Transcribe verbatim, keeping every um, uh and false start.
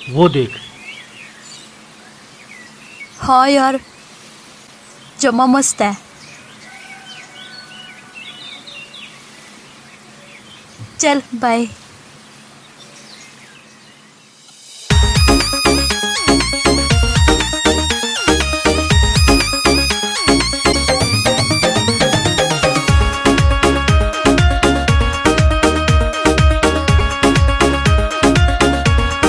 वो देख। हाँ यार, जमा मस्त है। चल बाय।